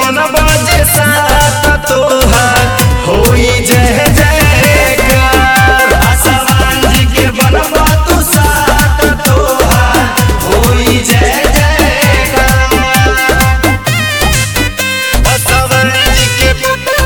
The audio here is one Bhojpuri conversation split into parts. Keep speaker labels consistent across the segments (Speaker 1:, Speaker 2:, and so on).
Speaker 1: बनबा जे साथ तोहार होई जय जयकार। पासवान जी के बनबा तू साथ तोहार होई जय जयकार। पासवान जी के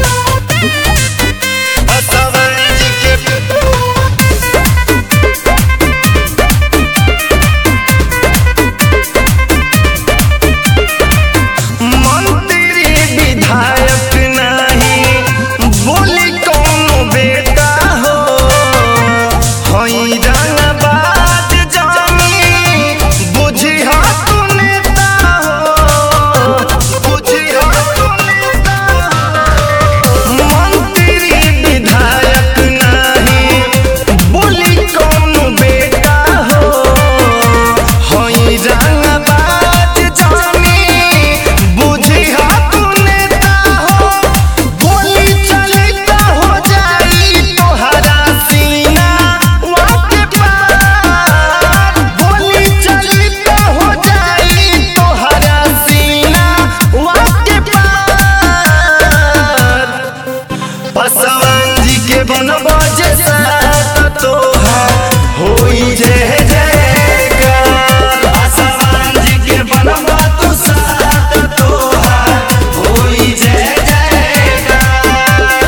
Speaker 1: बनबा जे साथ तोहार होई जय जयकार। पासवान जी के बनबा तू साथ तोहार होई जय जयकार।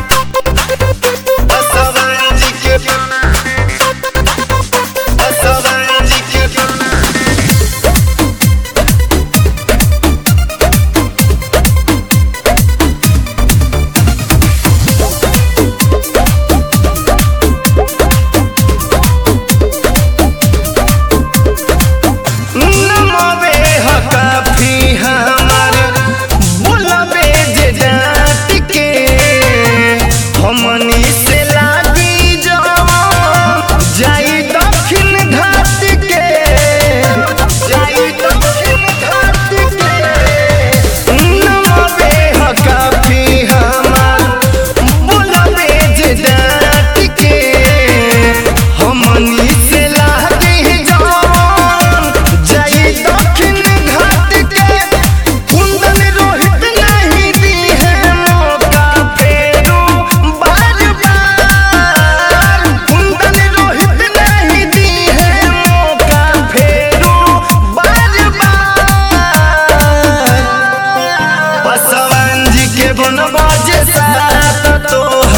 Speaker 1: पासवान जी के बनबा जे साथ तोहार